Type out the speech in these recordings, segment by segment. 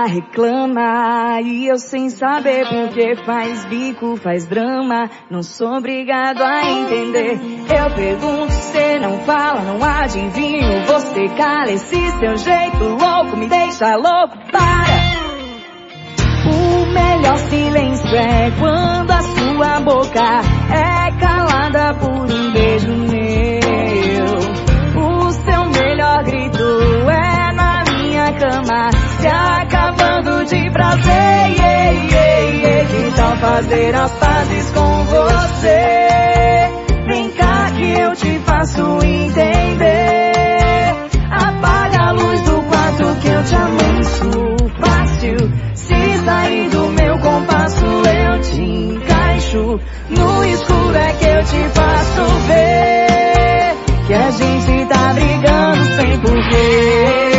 reclama. E eu sem saber por que faz bico, faz drama. Não sou obrigado a entender. Eu pergunto, cê não fala, não adivinho. Você cala, esse seu jeito louco me deixa louco. Para! O melhor silêncio é quando a sua boca é calada por um beijo meu. O seu melhor grito é na minha cama, se acabando de prazer. Que tal fazer as pazes com você? Vem cá que eu te faço entender. Apaga a luz do quarto que eu te amanso fácil. Se sair do meu compasso eu te encaixo. No escuro é que eu te faço ver que a gente tá brigando sem porquê.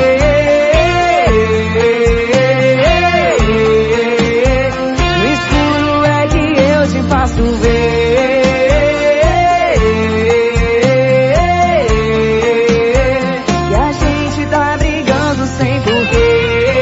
No escuro é que eu te faço ver que a gente tá brigando sem porquê.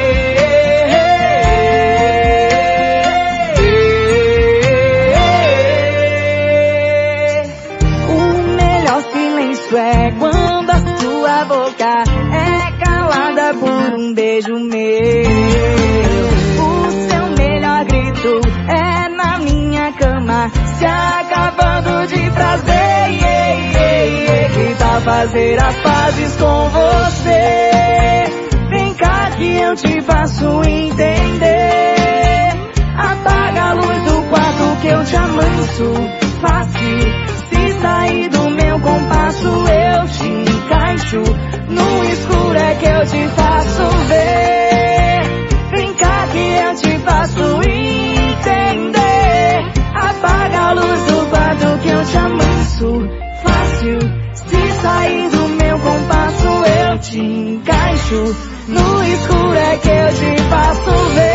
É quando a sua boca é calada por um beijo meu. O seu melhor grito é na minha cama, se acabando de prazer. Que tal fazer as pazes com você? Vem cá que eu te faço entender. Apaga a luz do quarto que eu te amanso fácil. Se sair do meu compasso eu te encaixo. No escuro é que eu te faço ver. Vem cá que eu te faço entender. Apaga a luz do quarto que eu te amanso fácil. Se sair do meu compasso eu te encaixo. No escuro é que eu te faço ver.